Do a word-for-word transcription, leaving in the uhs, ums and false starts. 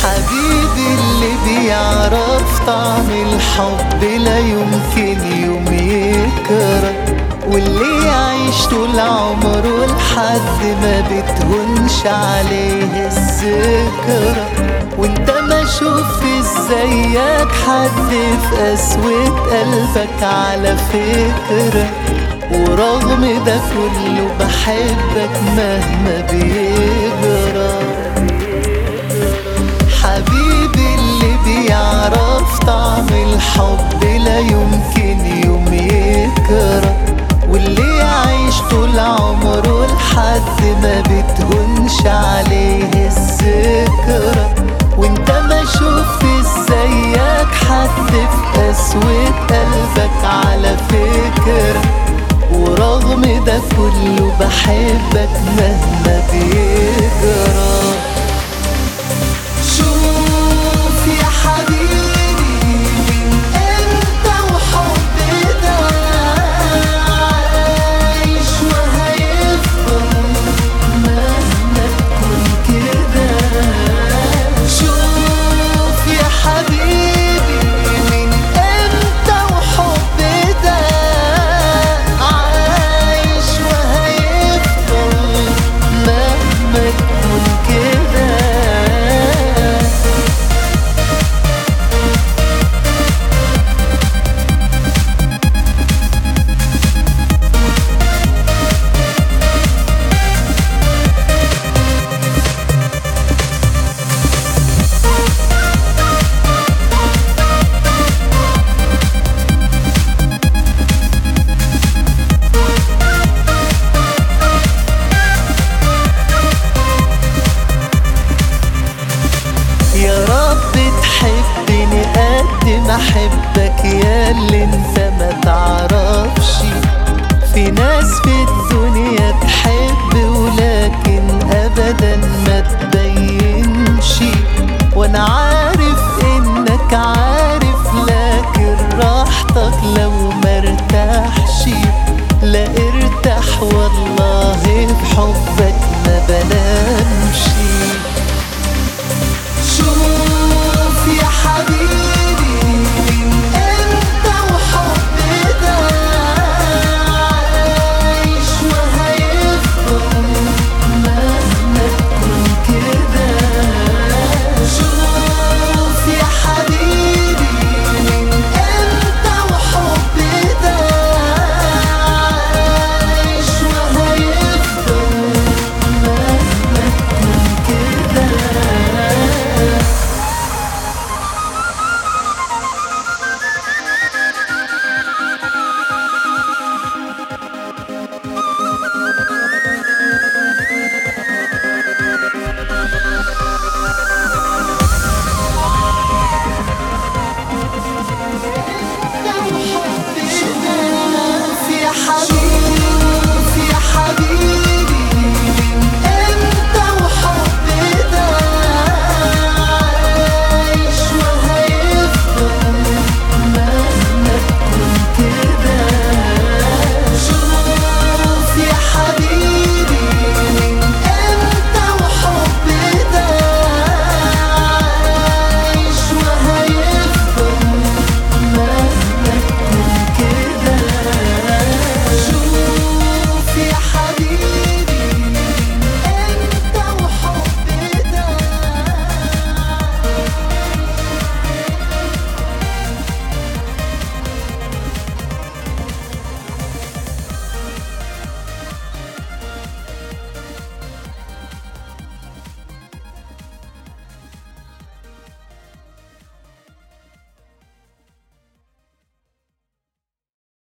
حبيبي اللي بيعرف طعم الحب لا يمكن يوم يكره، واللي يعيش طول عمره لحد ما بتهونش عليه الذكرى. وانت ما شوف زيك حد في قسوة قلبك على فكرة، ورغم ده كله بحبك مهما بيجرى. حبيبي اللي بيعرف طعم الحب لا يمكن يوم يكره، واللي يعيش طول عمره لحد ما بتهونش عليه الذكرى. وانت ما شوف زيك حد في قسوة قلبك على فكرة، ورغم ده كله بحبك مهما بيجرى. شوف يا حبيبي من امتى وحب ده عايش وهيفضل مهما تكون كده. شوف يا حبيبي من امتى وحب ده عايش وهيفضل مهما تكون كده. يا رب تحبني قد ما احبك، يا اللي انت ما تعرفش في ناس في